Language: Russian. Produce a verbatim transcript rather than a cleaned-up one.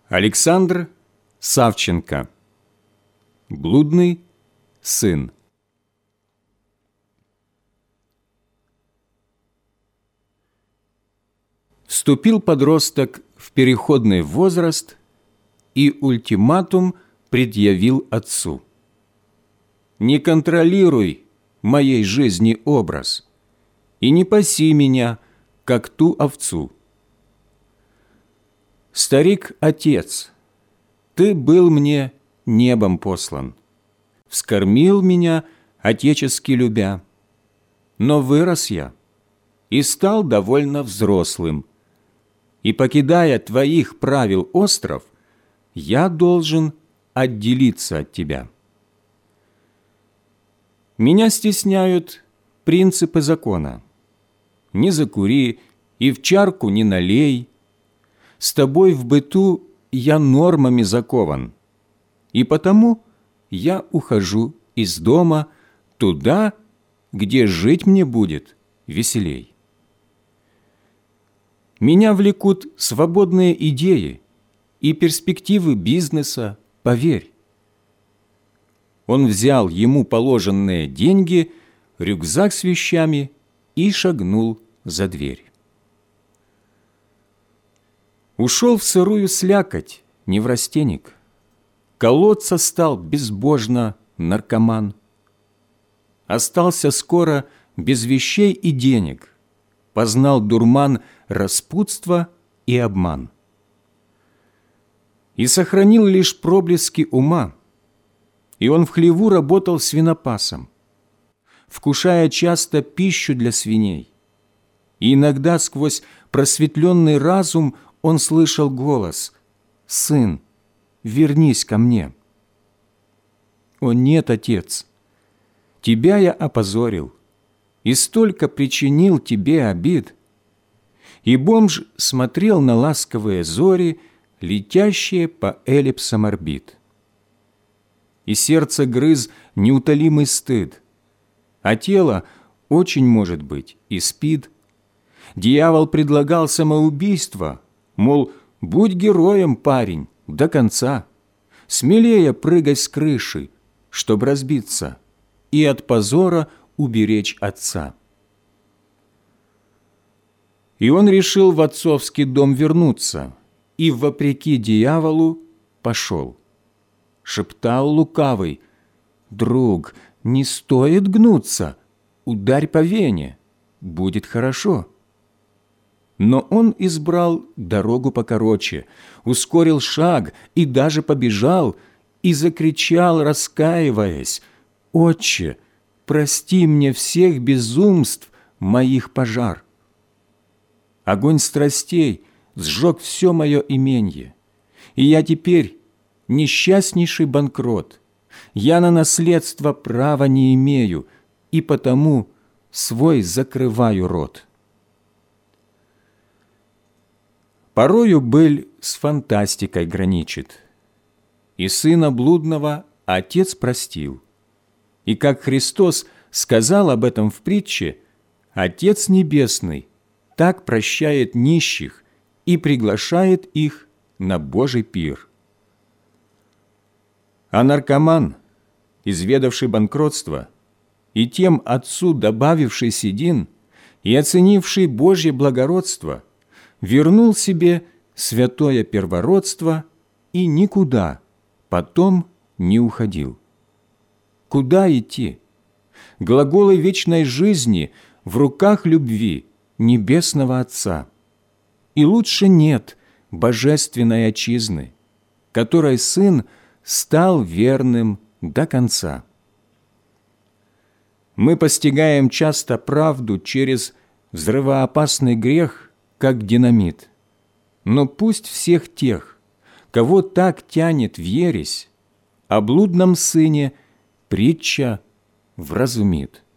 Александр Савченко. Блудный сын. Вступил подросток в переходный возраст и ультиматум предъявил отцу: «Не контролируй моей жизни образ и не паси меня, как ту овцу». «Старик-отец, ты был мне небом послан, вскормил меня, отечески любя, но вырос я и стал довольно взрослым, и, покидая твоих правил остров, я должен отделиться от тебя. Меня стесняют принципы закона. Не закури и в чарку не налей. С тобой в быту я нормами закован, и потому я ухожу из дома туда, где жить мне будет веселей. Меня влекут свободные идеи и перспективы бизнеса, поверь». Он взял ему положенные деньги, рюкзак с вещами и шагнул за дверь. Ушел в сырую слякоть неврастенник, колоться стал безбожно наркоман. Остался скоро без вещей и денег, познал дурман распутства и обман. И сохранил лишь проблески ума, и он в хлеву работал свинопасом, вкушая часто пищу для свиней. И иногда сквозь просветленный разум он слышал голос: «Сын, вернись ко мне». «О нет, отец, тебя я опозорил и столько причинил тебе обид». И бомж смотрел на ласковые зори, летящие по эллипсам орбит. И сердце грыз неутолимый стыд, а тело, очень может быть, и спит. Дьявол предлагал самоубийство, мол, будь героем, парень, до конца, смелее прыгай с крыши, чтоб разбиться, и от позора уберечь отца. И он решил в отцовский дом вернуться, и, вопреки дьяволу, пошел. Шептал лукавый: «Друг, не стоит гнуться, ударь по вене, будет хорошо». Но он избрал дорогу покороче, ускорил шаг и даже побежал, и закричал, раскаиваясь: «Отче, прости мне всех безумств моих пожар». Огонь страстей сжег все мое именье, и я теперь несчастнейший банкрот. Я на наследство права не имею, и потому свой закрываю рот. Порою быль с фантастикой граничит, и сына блудного отец простил. И как Христос сказал об этом в притче, Отец Небесный так прощает нищих и приглашает их на Божий пир. А наркоман, изведавший банкротство, и тем отцу добавивший седин, и оценивший Божье благородство, вернул себе святое первородство и никуда потом не уходил. Куда идти? Глаголы вечной жизни в руках любви Небесного Отца. И лучше нет божественной отчизны, которой Сын стал верным до конца. Мы постигаем часто правду через взрывоопасный грех, как динамит. Но пусть всех тех, кого так тянет в ересь, о блудном сыне притча вразумит.